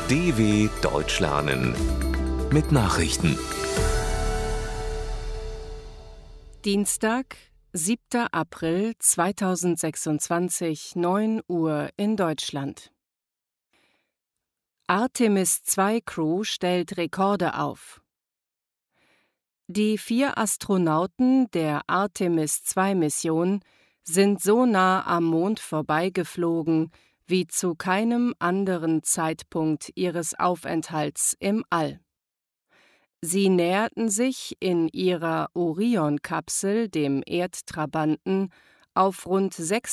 DW Deutsch lernen mit Nachrichten. Dienstag, 7. April 2026, 9 Uhr in Deutschland. Artemis II Crew stellt Rekorde auf. Die 4 Astronauten der Artemis II-Mission sind so nah am Mond vorbeigeflogen wie zu keinem anderen Zeitpunkt ihres Aufenthalts im All. Sie näherten sich in ihrer Orion-Kapsel dem Erdtrabanten auf rund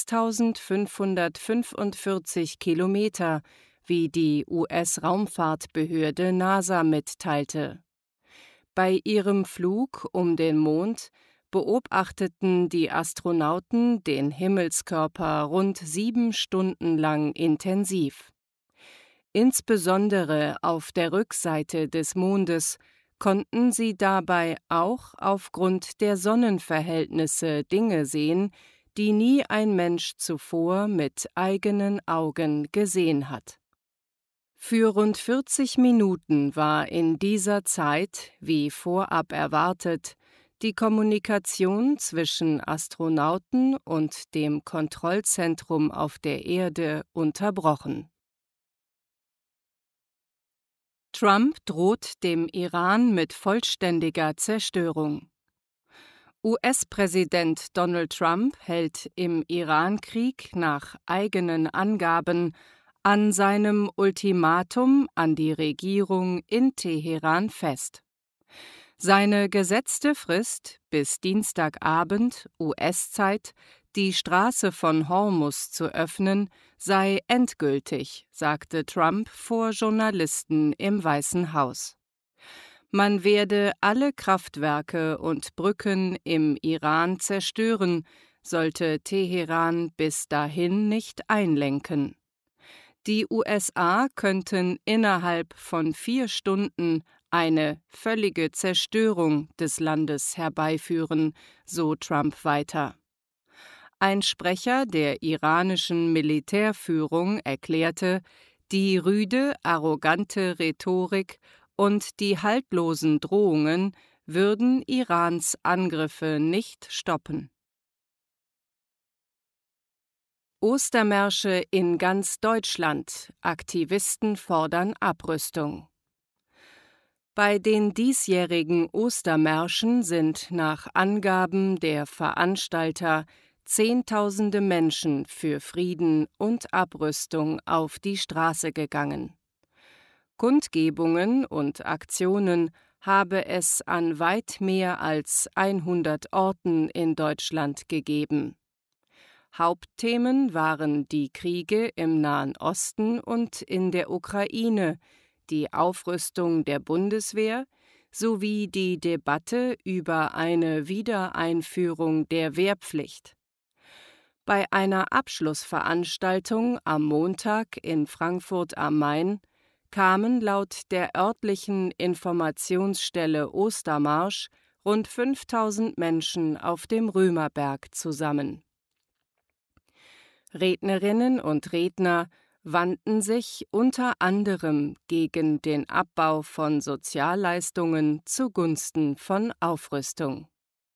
6.545 Kilometer, wie die US-Raumfahrtbehörde NASA mitteilte. Bei ihrem Flug um den Mond beobachteten die Astronauten den Himmelskörper rund 7 Stunden lang intensiv. Insbesondere auf der Rückseite des Mondes konnten sie dabei auch aufgrund der Sonnenverhältnisse Dinge sehen, die nie ein Mensch zuvor mit eigenen Augen gesehen hat. Für rund 40 Minuten war in dieser Zeit, wie vorab erwartet, die Kommunikation zwischen Astronauten und dem Kontrollzentrum auf der Erde unterbrochen. Trump droht dem Iran mit vollständiger Zerstörung. US-Präsident Donald Trump hält im Iran-Krieg nach eigenen Angaben an seinem Ultimatum an die Regierung in Teheran fest. Seine gesetzte Frist, bis Dienstagabend US-Zeit die Straße von Hormuz zu öffnen, sei endgültig, sagte Trump vor Journalisten im Weißen Haus. Man werde alle Kraftwerke und Brücken im Iran zerstören, sollte Teheran bis dahin nicht einlenken. Die USA könnten innerhalb von 4 Stunden eine völlige Zerstörung des Landes herbeiführen, so Trump weiter. Ein Sprecher der iranischen Militärführung erklärte, die rüde, arrogante Rhetorik und die haltlosen Drohungen würden Irans Angriffe nicht stoppen. Ostermärsche in ganz Deutschland. Aktivisten fordern Abrüstung. Bei den diesjährigen Ostermärschen sind nach Angaben der Veranstalter Zehntausende Menschen für Frieden und Abrüstung auf die Straße gegangen. Kundgebungen und Aktionen habe es an weit mehr als 100 Orten in Deutschland gegeben. Hauptthemen waren die Kriege im Nahen Osten und in der Ukraine, die Aufrüstung der Bundeswehr sowie die Debatte über eine Wiedereinführung der Wehrpflicht. Bei einer Abschlussveranstaltung am Montag in Frankfurt am Main kamen laut der örtlichen Informationsstelle Ostermarsch rund 5.000 Menschen auf dem Römerberg zusammen. Rednerinnen und Redner wandten sich unter anderem gegen den Abbau von Sozialleistungen zugunsten von Aufrüstung.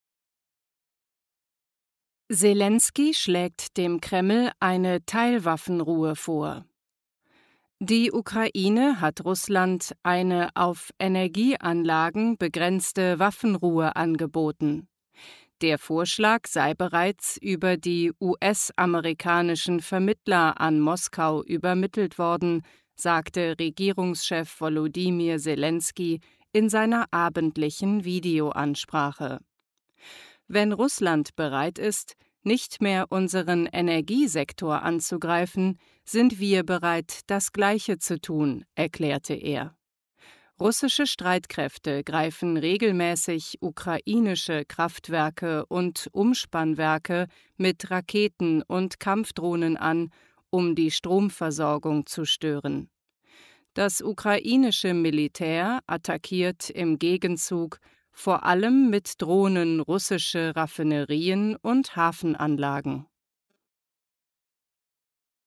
Selenskyj schlägt dem Kreml eine Teilwaffenruhe vor. Die Ukraine hat Russland eine auf Energieanlagen begrenzte Waffenruhe angeboten. Der Vorschlag sei bereits über die US-amerikanischen Vermittler an Moskau übermittelt worden, sagte Regierungschef Volodymyr Selenskyj in seiner abendlichen Videoansprache. Wenn Russland bereit ist, nicht mehr unseren Energiesektor anzugreifen, sind wir bereit, das Gleiche zu tun, erklärte er. Russische Streitkräfte greifen regelmäßig ukrainische Kraftwerke und Umspannwerke mit Raketen und Kampfdrohnen an, um die Stromversorgung zu stören. Das ukrainische Militär attackiert im Gegenzug vor allem mit Drohnen russische Raffinerien und Hafenanlagen.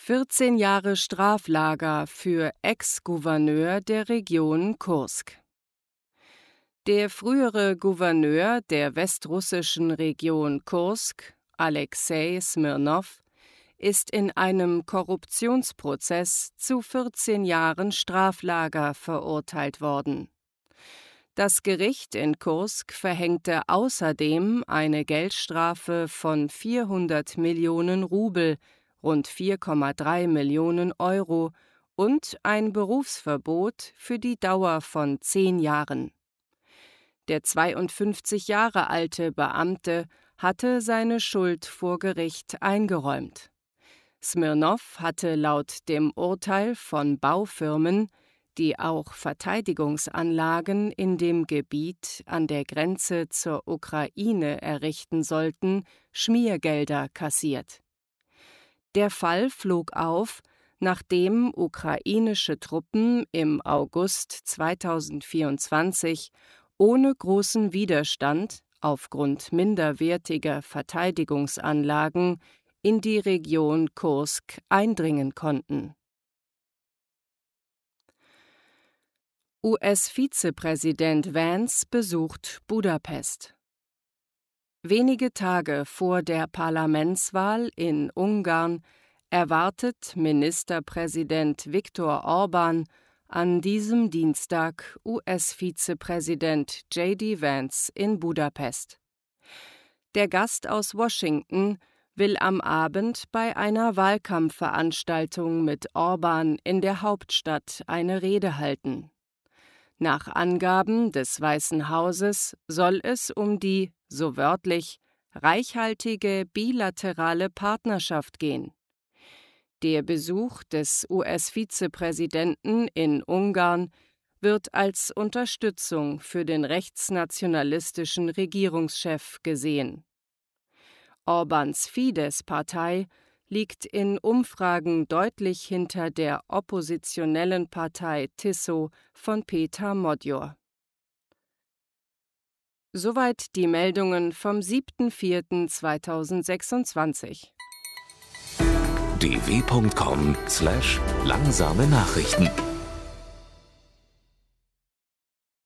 14 Jahre Straflager für Ex-Gouverneur der Region Kursk. Der frühere Gouverneur der westrussischen Region Kursk, Alexei Smirnow, ist in einem Korruptionsprozess zu 14 Jahren Straflager verurteilt worden. Das Gericht in Kursk verhängte außerdem eine Geldstrafe von 400 Millionen Rubel, rund 4,3 Millionen Euro, und ein Berufsverbot für die Dauer von 10 Jahren. Der 52 Jahre alte Beamte hatte seine Schuld vor Gericht eingeräumt. Smirnow hatte laut dem Urteil von Baufirmen, die auch Verteidigungsanlagen in dem Gebiet an der Grenze zur Ukraine errichten sollten, Schmiergelder kassiert. Der Fall flog auf, nachdem ukrainische Truppen im August 2024 ohne großen Widerstand aufgrund minderwertiger Verteidigungsanlagen in die Region Kursk eindringen konnten. US-Vizepräsident Vance besucht Budapest. Wenige Tage vor der Parlamentswahl in Ungarn erwartet Ministerpräsident Viktor Orbán an diesem Dienstag US-Vizepräsident J.D. Vance in Budapest. Der Gast aus Washington will am Abend bei einer Wahlkampfveranstaltung mit Orbán in der Hauptstadt eine Rede halten. Nach Angaben des Weißen Hauses soll es um die, so wörtlich, reichhaltige bilaterale Partnerschaft gehen. Der Besuch des US-Vizepräsidenten in Ungarn wird als Unterstützung für den rechtsnationalistischen Regierungschef gesehen. Orbáns Fidesz-Partei liegt in Umfragen deutlich hinter der oppositionellen Partei TISO von Peter Modjor. Soweit die Meldungen vom 7.4.2026. dw.com/langsame Nachrichten